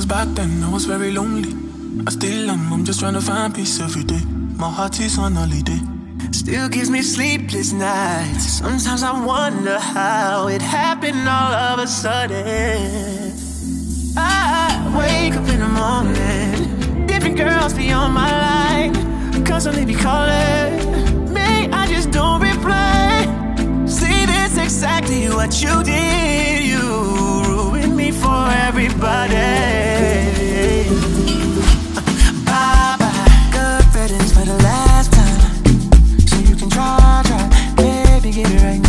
Cause back then I was very lonely. I still am, I'm just trying to find peace every day. My heart is on holiday. Still gives me sleepless nights. Sometimes I wonder how it happened all of a sudden. I wake up in the morning, different girls be on my line, constantly be calling me, I just don't reply. See, this exactly what you did. You ruined me for everybody. Bye-bye, good riddance for the last time. So you can try, baby, get it right now.